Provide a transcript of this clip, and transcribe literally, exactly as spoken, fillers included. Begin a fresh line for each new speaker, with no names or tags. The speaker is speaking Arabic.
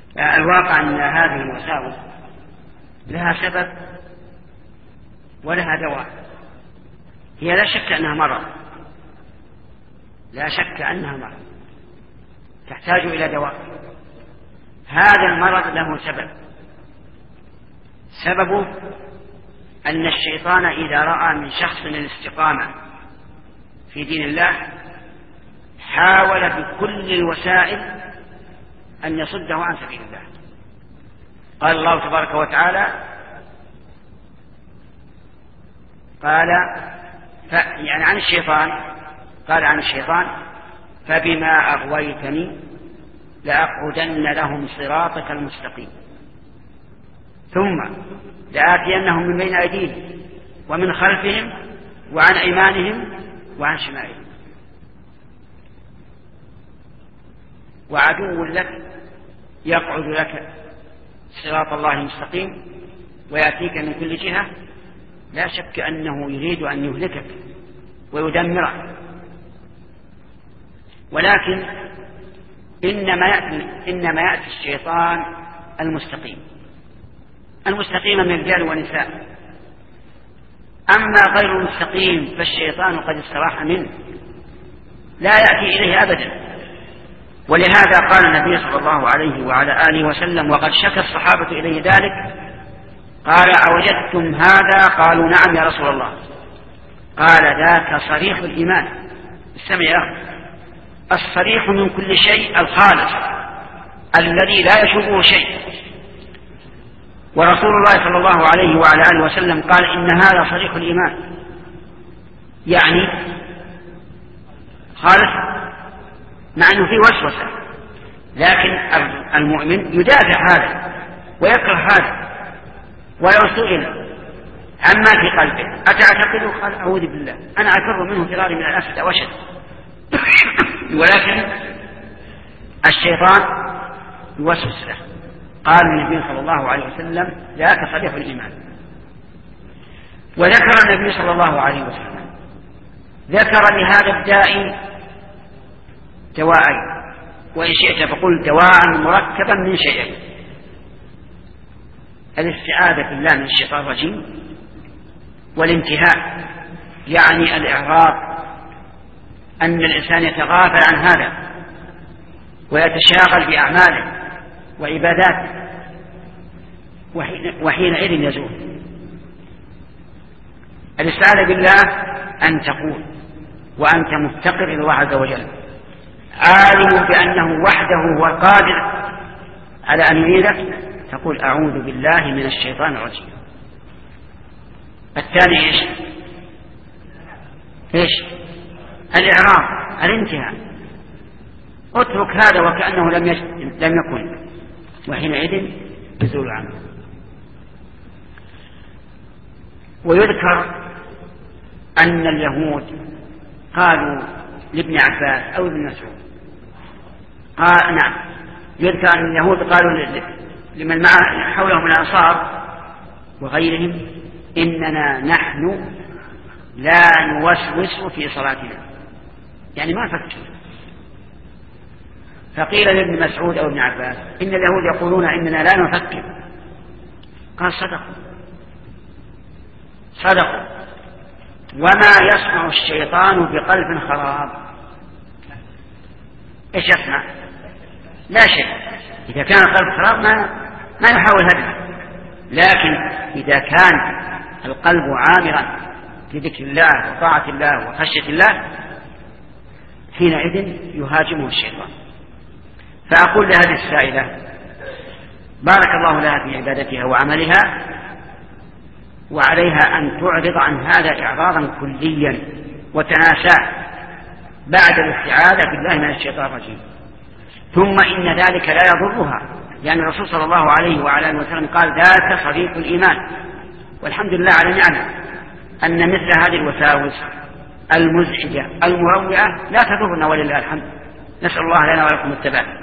الواقع أن هذه الوساوس لها سبب ولها دواء. هي لا شك أنها مرض، لا شك أنها مرض تحتاج إلى دواء. هذا المرض له سبب، سببه أن الشيطان إذا رأى من شخص الاستقامة في دين الله حاول بكل الوسائل أن يصده عن سبيل الله. قال الله تبارك وتعالى قال يعني عن الشيطان قال عن الشيطان فبما أغويتني لأقعدن لهم صراطك المستقيم ثم لآتينهم من بين أيديهم ومن خلفهم وعن أيمانهم وعن شمائلهم وعدو لك يقعد لك صراط الله المستقيم ويأتيك من كل جهة. لا شك أنه يريد أن يهلكك ويدمرك، ولكن إنما يأتي, إنما يأتي الشيطان المستقيم المستقيم من رجال ونساء. أما غير المستقيم فالشيطان قد استراح منه، لا يأتي إليه أبدا. ولهذا قال النبي صلى الله عليه وعلى آله وسلم وقد شكى الصحابة إليه ذلك قال أوجدتم هذا؟ قالوا نعم يا رسول الله. قال ذاك صريح الإيمان. استمع يا أخي، الصريح من كل شيء الخالص الذي لا يشوبه شيء. ورسول الله صلى الله عليه وعلى آله وسلم قال إن هذا صريح الإيمان، يعني خالص مع أنه فيه وسوسة، لكن المؤمن يدافع هذا ويكره هذا. ولو سئل عما في قلبه أتعتقده؟ قال أعوذ بالله أنا أفر منه فراري من الأسد أو أشد. ولكن الشيطان يوسوس له. قال النبي صلى الله عليه وسلم ذاك صريح الإيمان. وذكر النبي صلى الله عليه وسلم ذكر لهذا الداء دواءين، وإن شئت فقل دواء مركبا من شيئين: الاستعاذة بالله من الشيطان الرجيم، والانتهاء يعني الإعراض، أن الإنسان يتغافل عن هذا ويتشاغل بأعماله وعباداته، وحينئذ يزول. الاستعاذة بالله أن تقول وأنت مفتقر إلى الله عز وجل عالم بأنه وحده هو القادر على أن يريدك، تقول أعوذ بالله من الشيطان الرجيم. الثاني إيش؟ إيش؟ الإعراض، الانتهاء، اترك هذا وكأنه لم لم يكن، وحينئذ يزول عنه. ويذكر أن اليهود قالوا لابن عباس أو ابن مسعود، قال نعم يذكر أن اليهود قالوا لمن معه حولهم من الأنصار وغيرهم إننا نحن لا نوسوس في صلاتنا، يعني ما نفكر. فقيل لابن مسعود أو ابن عباس إن اليهود يقولون إننا لا نفكر، قال صدقوا صدقوا. وما يصنع الشيطان بقلب خراب؟ ايش يصنع؟ لا شيء. إذا كان القلب خراب ما ما يحاول هدمه، لكن إذا كان القلب عامرا بذكر الله وطاعة الله وخشية الله حينئذ يهاجمه الشيطان. فأقول لهذه السائلة بارك الله لها في عبادتها وعملها، وعليها أن تعرض عن هذا إعراضا كليا وتناساه بعد الاستعاذة بالله من الشيطان الرجيم. ثم إن ذلك لا يضرها، يعني الرسول صلى الله عليه وعلى آله وسلم قال ذاك صديق الإيمان. والحمد لله على نعمة أن مثل هذه الوساوس المزعجة المروعة لا تضرنا ولله الحمد. نسأل الله لنا ولكم الثبات.